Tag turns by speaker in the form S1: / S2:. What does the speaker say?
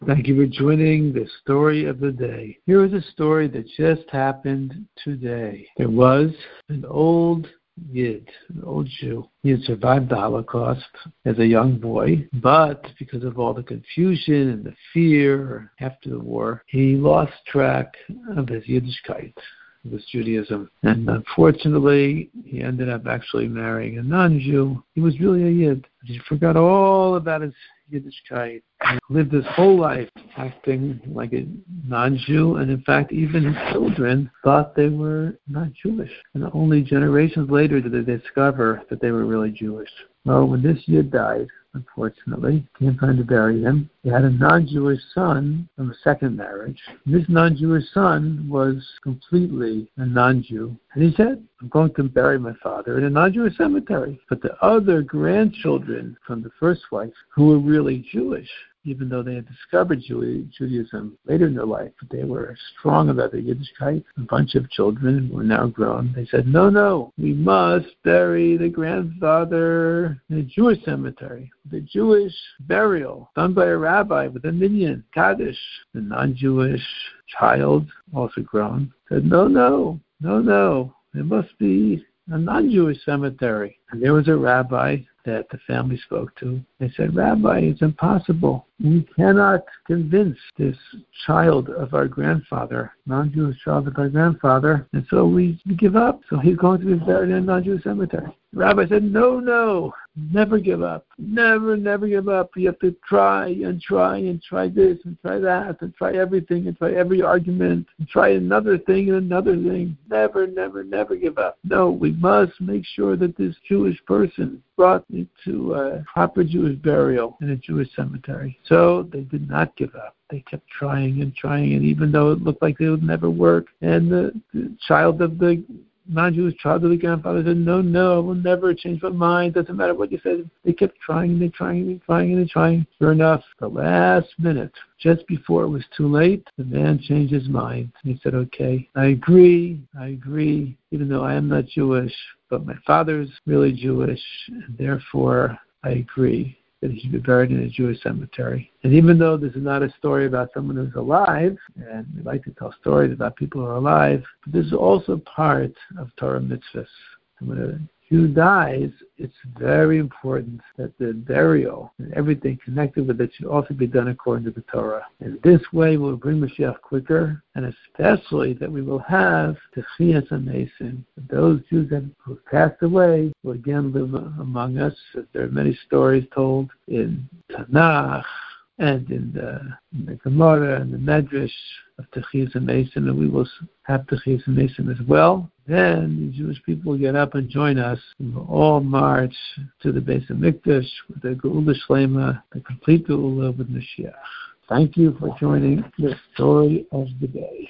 S1: Thank you for joining the story of the day. Here is a story that just happened today. There was an old Yid, an old Jew. He had survived the Holocaust as a young boy, but because of all the confusion and the fear after the war, he lost track of his Yiddishkeit. It was Judaism. And unfortunately, he ended up actually marrying a non-Jew. He was really a Yid. He forgot all about his Yiddishkeit. He lived his whole life acting like a non-Jew, and in fact, even his children thought they were not Jewish. And only generations later did they discover that they were really Jewish. Well, when this Yid died, unfortunately, came time to bury him, he had a non-Jewish son from a second marriage. And this non-Jewish son was completely a non-Jew. And he said, I'm going to bury my father in a non-Jewish cemetery. But the other grandchildren from the first wife, who were really Jewish, even though they had discovered Judaism later in their life, but they were strong about their Yiddishkeit. A bunch of children who were now grown. They said, no, we must bury the grandfather in a Jewish cemetery, the Jewish burial done by a rabbi with a minyan, Kaddish. The non-Jewish child, also grown, said, no, it must be a non-Jewish cemetery. And there was a rabbi that the family spoke to. They said, Rabbi, it's impossible. We cannot convince this child of our grandfather, non-Jewish child of our grandfather, and so we give up. So he's going to be buried in a non-Jewish cemetery. The rabbi said, no, never give up. Never give up. You have to try and try this and try that and try everything and try every argument and try another thing and another thing. Never give up. No, we must make sure that this Jewish person brought me to a proper Jewish burial in a Jewish cemetery. So they did not give up. They kept trying, and even though it looked like they would never work, and the child of the non-Jewish child of the grandfather said, no, I will never change my mind. Doesn't matter what you said. They kept trying. Sure enough, the last minute, just before it was too late, the man changed his mind. He said, okay, I agree, even though I am not Jewish, but my father's really Jewish, and therefore I agree that he should be buried in a Jewish cemetery. And even though this is not a story about someone who's alive, and we like to tell stories about people who are alive, but this is also part of Torah mitzvahs. And when a Jew dies, it's very important that the burial and everything connected with it should also be done according to the Torah. And this way we'll bring Mashiach quicker, and especially that we will have Techiyas HaMesim. Those Jews who passed away will again live among us. There are many stories told in Tanakh and in the Gemara and the Medrash of Techiyas HaMesim, and we will have Techiyas HaMesim as well. Then the Jewish people will get up and join us, and we'll all march to the Beis HaMikdash with the Geula Shlema, the complete Geula with Mashiach. Thank you for joining the story of the day.